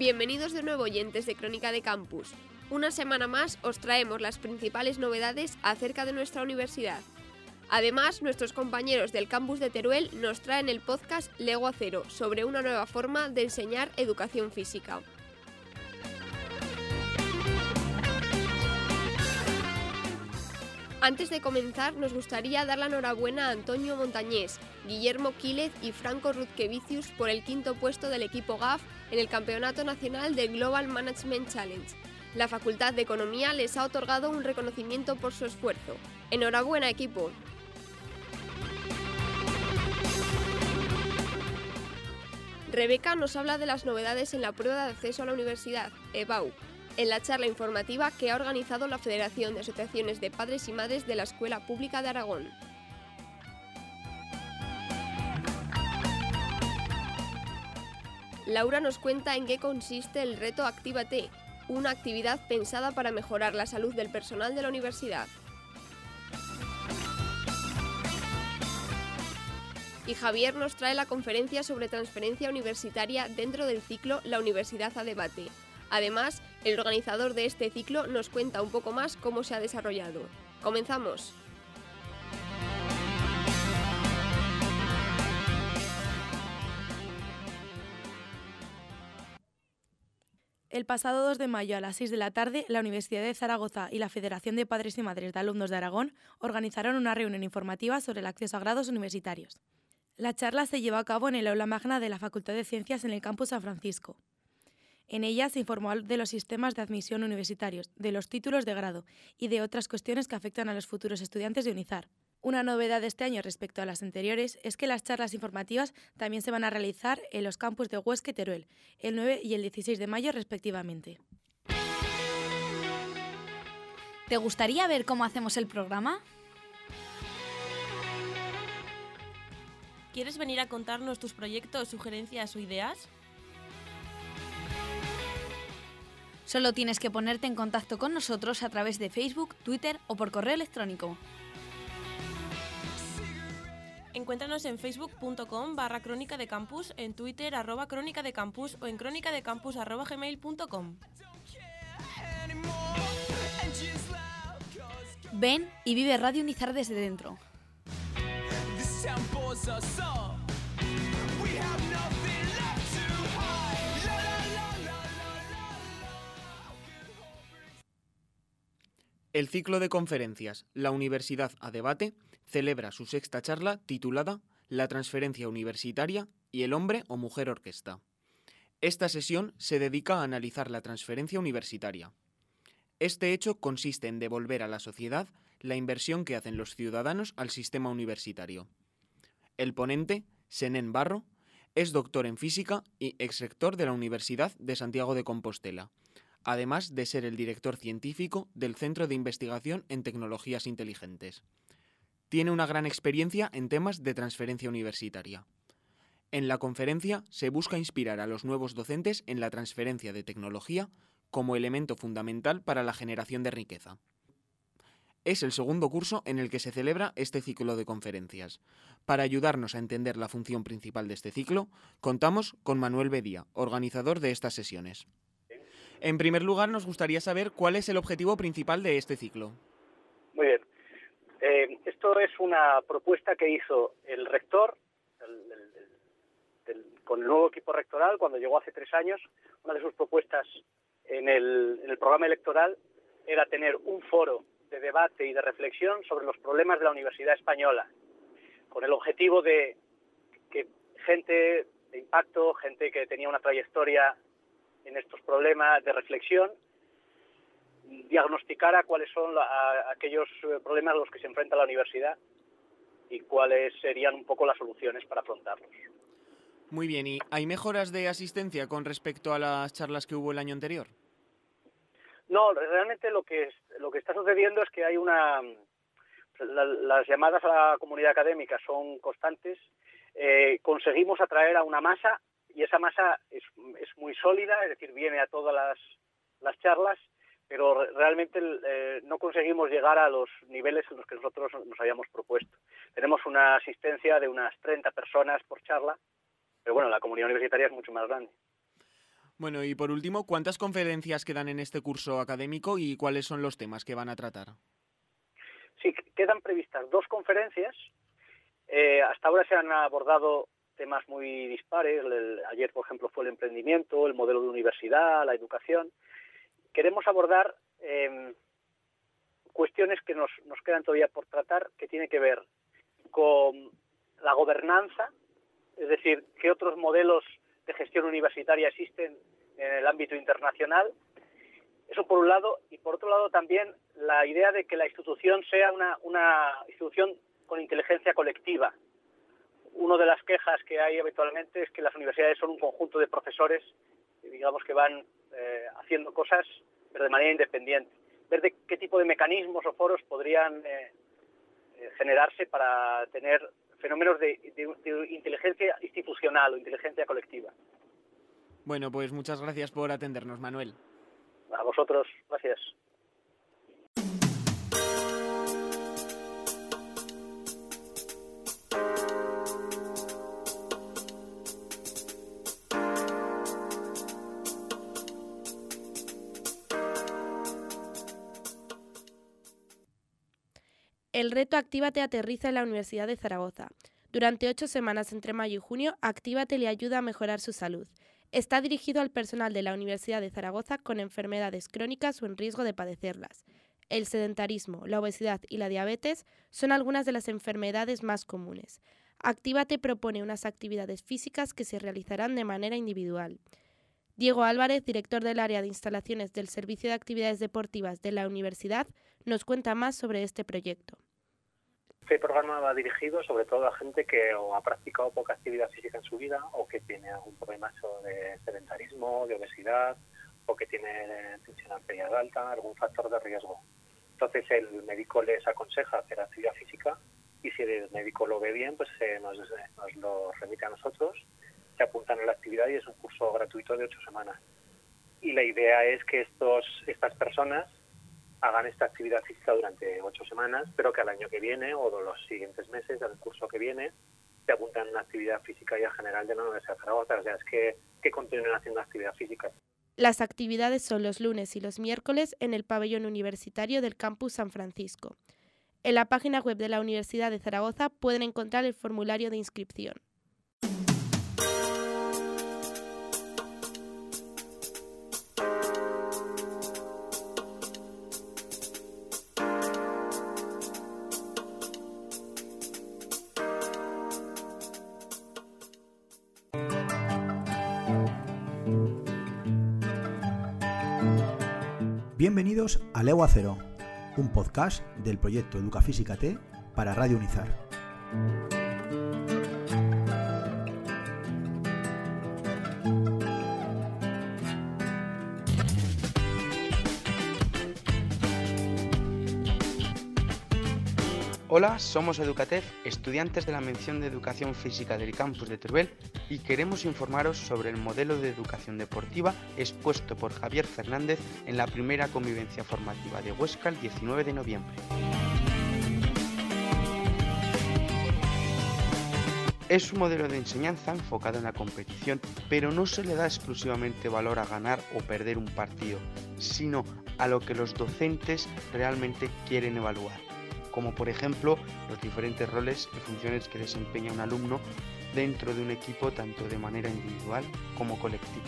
Bienvenidos de nuevo, oyentes de Crónica de Campus. Una semana más os traemos las principales novedades acerca de nuestra universidad. Además, nuestros compañeros del campus de Teruel nos traen el podcast Lego a Cero sobre una nueva forma de enseñar educación física. Antes de comenzar, nos gustaría dar la enhorabuena a Antonio Montañés, Guillermo Quílez y Franco Rutquevicius por el quinto puesto del equipo GAF en el Campeonato Nacional de Global Management Challenge. La Facultad de Economía les ha otorgado un reconocimiento por su esfuerzo. ¡Enhorabuena, equipo! Rebeca nos habla de las novedades en la prueba de acceso a la universidad, EBAU, en la charla informativa que ha organizado la Federación de Asociaciones de Padres y Madres de la Escuela Pública de Aragón. Laura nos cuenta en qué consiste el reto Actívate, una actividad pensada para mejorar la salud del personal de la universidad. Y Javier nos trae la conferencia sobre transferencia universitaria dentro del ciclo La Universidad a Debate. Además, el organizador de este ciclo nos cuenta un poco más cómo se ha desarrollado. ¡Comenzamos! El pasado 2 de mayo a las 6 de la tarde, la Universidad de Zaragoza y la Federación de Padres y Madres de Alumnos de Aragón organizaron una reunión informativa sobre el acceso a grados universitarios. La charla se llevó a cabo en el aula magna de la Facultad de Ciencias en el campus San Francisco. En ella se informó de los sistemas de admisión universitarios, de los títulos de grado y de otras cuestiones que afectan a los futuros estudiantes de UNIZAR. Una novedad de este año respecto a las anteriores es que las charlas informativas también se van a realizar en los campus de Huesca y Teruel, el 9 y el 16 de mayo respectivamente. ¿Te gustaría ver cómo hacemos el programa? ¿Quieres venir a contarnos tus proyectos, sugerencias o ideas? Solo tienes que ponerte en contacto con nosotros a través de Facebook, Twitter o por correo electrónico. Encuéntranos en facebook.com/crónica de campus, en Twitter @crónica de campus o en cronicadecampus@gmail.com. Ven y vive Radio UNIZAR desde dentro. El ciclo de conferencias La Universidad a Debate celebra su sexta charla titulada La transferencia universitaria y el hombre o mujer orquesta. Esta sesión se dedica a analizar la transferencia universitaria. Este hecho consiste en devolver a la sociedad la inversión que hacen los ciudadanos al sistema universitario. El ponente, Senén Barro, es doctor en física y exrector de la Universidad de Santiago de Compostela, además de ser el director científico del Centro de Investigación en Tecnologías Inteligentes. Tiene una gran experiencia en temas de transferencia universitaria. En la conferencia se busca inspirar a los nuevos docentes en la transferencia de tecnología como elemento fundamental para la generación de riqueza. Es el segundo curso en el que se celebra este ciclo de conferencias. Para ayudarnos a entender la función principal de este ciclo, contamos con Manuel Bedía, organizador de estas sesiones. En primer lugar, nos gustaría saber cuál es el objetivo principal de este ciclo. Muy bien. Esto es una propuesta que hizo el rector con el nuevo equipo rectoral cuando llegó hace 3 años. Una de sus propuestas en el programa electoral era tener un foro de debate y de reflexión sobre los problemas de la Universidad Española, con el objetivo de que gente de impacto, gente que tenía una trayectoria en estos problemas de reflexión, diagnosticara cuáles son aquellos problemas a los que se enfrenta la universidad y cuáles serían un poco las soluciones para afrontarlos. Muy bien, ¿y hay mejoras de asistencia con respecto a las charlas que hubo el año anterior? No, realmente lo que está sucediendo es que hay las llamadas a la comunidad académica son constantes. Conseguimos atraer a una masa y esa masa es muy sólida, es decir, viene a todas las charlas, pero realmente no conseguimos llegar a los niveles en los que nosotros nos habíamos propuesto. Tenemos una asistencia de unas 30 personas por charla, pero bueno, la comunidad universitaria es mucho más grande. Bueno, y por último, ¿cuántas conferencias quedan en este curso académico y cuáles son los temas que van a tratar? Sí, quedan previstas 2 conferencias. Hasta ahora se han abordado temas muy dispares. Ayer, por ejemplo, fue el emprendimiento, el modelo de universidad, la educación. Queremos abordar cuestiones que nos quedan todavía por tratar, que tienen que ver con la gobernanza, es decir, qué otros modelos de gestión universitaria existen en el ámbito internacional. Eso por un lado, y por otro lado también la idea de que la institución sea una institución con inteligencia colectiva. Una de las quejas que hay habitualmente es que las universidades son un conjunto de profesores, digamos, que van haciendo cosas, pero de manera independiente. Ver de qué tipo de mecanismos o foros podrían generarse para tener fenómenos de inteligencia institucional o inteligencia colectiva. Bueno, pues muchas gracias por atendernos, Manuel. A vosotros, gracias. El reto Actívate aterriza en la Universidad de Zaragoza. Durante 8 semanas entre mayo y junio, Actívate le ayuda a mejorar su salud. Está dirigido al personal de la Universidad de Zaragoza con enfermedades crónicas o en riesgo de padecerlas. El sedentarismo, la obesidad y la diabetes son algunas de las enfermedades más comunes. Actívate propone unas actividades físicas que se realizarán de manera individual. Diego Álvarez, director del área de instalaciones del Servicio de Actividades Deportivas de la Universidad, nos cuenta más sobre este proyecto. Este programa va dirigido sobre todo a gente que o ha practicado poca actividad física en su vida o que tiene algún problema de sedentarismo, de obesidad o que tiene tensión arterial alta, algún factor de riesgo. Entonces el médico les aconseja hacer actividad física y si el médico lo ve bien, pues nos lo remite a nosotros, se apuntan a la actividad y es un curso gratuito de 8 semanas. Y la idea es que estas personas hagan esta actividad física durante 8 semanas, pero que al año que viene o de los siguientes meses del curso que viene se apuntan a una actividad física ya general de la Universidad de Zaragoza. O sea, es que continúen haciendo actividad física. Las actividades son los lunes y los miércoles en el pabellón universitario del Campus San Francisco. En la página web de la Universidad de Zaragoza pueden encontrar el formulario de inscripción. Bienvenidos a Legua Cero, un podcast del proyecto Educafísica T para Radio Unizar. Hola, somos Educatef, estudiantes de la mención de Educación Física del campus de Teruel y queremos informaros sobre el modelo de educación deportiva expuesto por Javier Fernández en la primera convivencia formativa de Huesca el 19 de noviembre. Es un modelo de enseñanza enfocado en la competición, pero no se le da exclusivamente valor a ganar o perder un partido, sino a lo que los docentes realmente quieren evaluar, como por ejemplo los diferentes roles y funciones que desempeña un alumno dentro de un equipo tanto de manera individual como colectiva.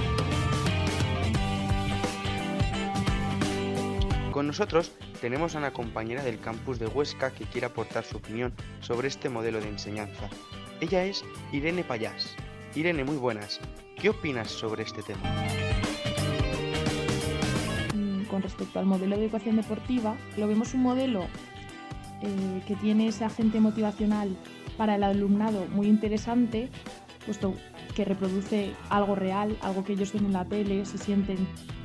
Con nosotros tenemos a una compañera del campus de Huesca que quiere aportar su opinión sobre este modelo de enseñanza. Ella es Irene Payás. Irene, muy buenas. ¿Qué opinas sobre este tema? Con respecto al modelo de educación deportiva, lo vemos un modelo que tiene ese agente motivacional para el alumnado muy interesante, puesto que reproduce algo real, algo que ellos ven en la tele, se sienten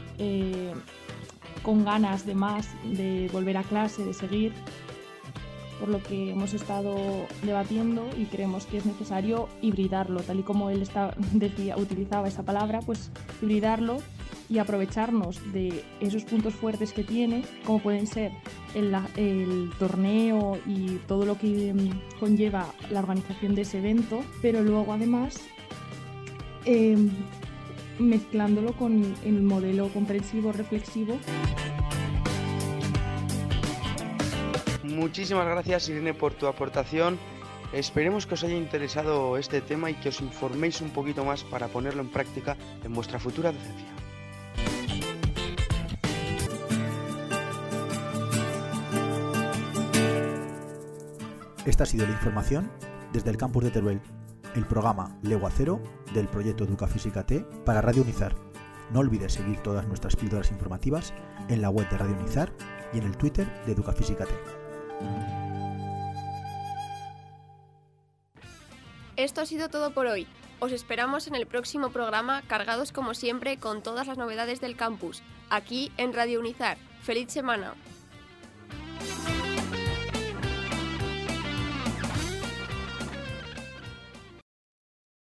con ganas de más, de volver a clase, de seguir, por lo que hemos estado debatiendo y creemos que es necesario hibridarlo, tal y como él utilizaba esa palabra, pues hibridarlo y aprovecharnos de esos puntos fuertes que tiene, como pueden ser el torneo y todo lo que conlleva la organización de ese evento, pero luego además mezclándolo con el modelo comprensivo reflexivo. Muchísimas gracias, Irene, por tu aportación. Esperemos que os haya interesado este tema y que os informéis un poquito más para ponerlo en práctica en vuestra futura docencia. Esta ha sido la información desde el campus de Teruel, el programa Legua Cero del proyecto Educafísica T para Radio Unizar. No olvides seguir todas nuestras píldoras informativas en la web de Radio Unizar y en el Twitter de Educafísica T. Esto ha sido todo por hoy. Os esperamos en el próximo programa, cargados como siempre con todas las novedades del campus, aquí en Radio Unizar. ¡Feliz semana!